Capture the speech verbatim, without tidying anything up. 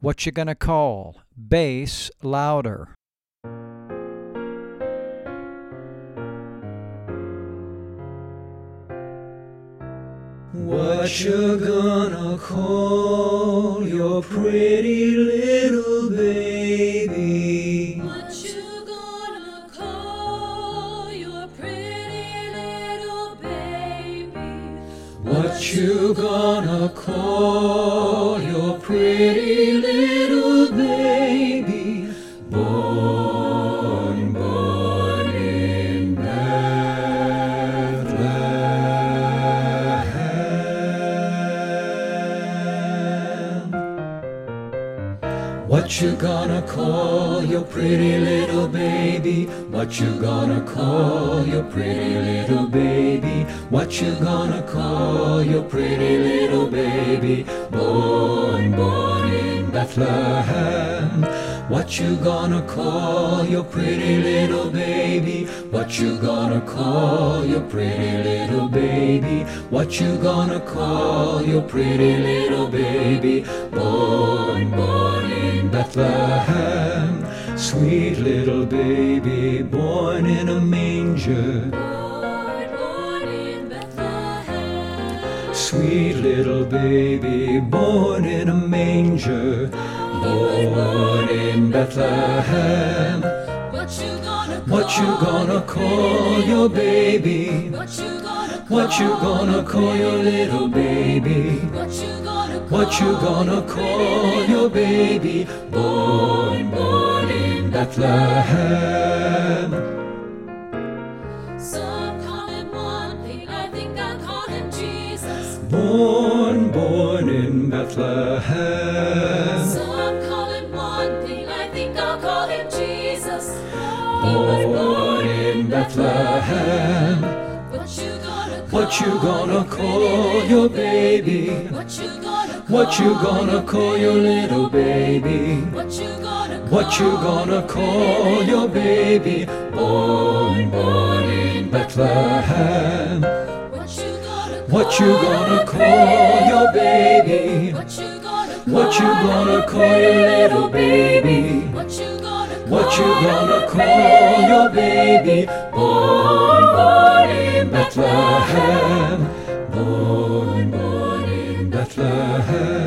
What you gonna call? Bass louder. What you gonna call your pretty little baby? What you gonna call your pretty little baby? What you gonna call your pretty little baby? Born, born in Bethlehem. What you gonna call your pretty little baby? What you gonna call your pretty little baby? What you gonna call your pretty little baby? Born, born in Bethlehem. What you gonna call your pretty little baby? What you gonna call your pretty little baby? What you gonna call your pretty little baby? Born, born in Bethlehem. Sweet little baby born in a manger. Born, born in Bethlehem. Sweet little baby born in a manger. Born in Bethlehem. What you gonna call? What you gonna call your baby? What you gonna call? What you gonna call your little baby? What you gonna call? What you gonna call your baby? Born, born in Bethlehem. Some call him one thing, I think I'll call him Jesus. Born, born in Bethlehem. Some call him one thing, I think I'll call him Jesus. He was Born in Bethlehem. What you gonna call? What you gonna call your baby? What you gonna call? What you gonna call your little baby? What you gonna call? What you gonna call your baby? Born, born in Bethlehem. What you gonna call? What you gonna call your baby? What you gonna call? What you gonna call your little baby? What you gonna call? What you gonna call your baby? Born, born in Bethlehem. Born, born in Bethlehem.